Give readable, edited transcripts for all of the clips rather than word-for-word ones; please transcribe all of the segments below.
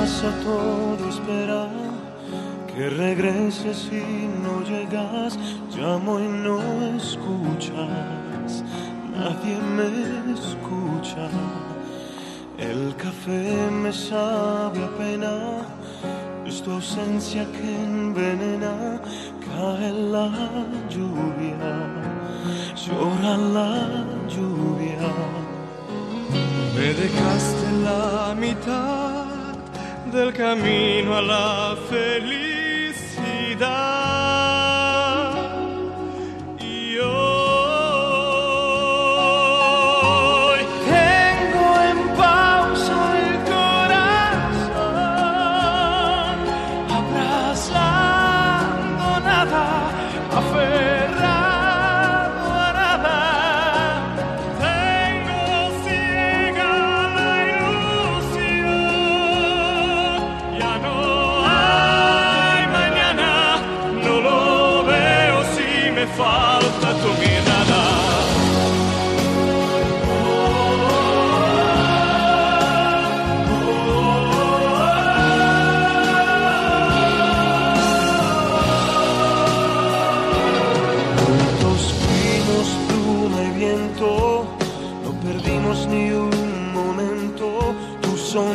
casa todo espera que regreses y no llegas. Llamo y no escuchas, nadie me escucha. El café me sabe a pena, es tu ausencia que envenena. Cae la lluvia, llora la lluvia. Me dejaste la mitad del camino a la felicidad. Y hoy tengo en pausa el corazón, abrazando nada, aferrado a nada. Tengo ciega la ilusión, ya no hay mañana, no lo veo si me falta tu mirada. Juntos fuimos pluma y viento, no perdimos ni un momento. Tú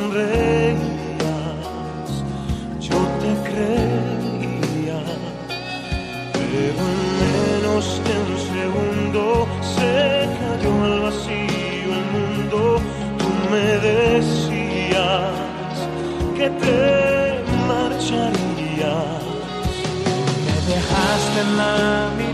sonreías, yo te creía, pero en menos de un segundo se cayó al vacío el mundo. Tú me decías que te marcharías, me dejaste en la mitad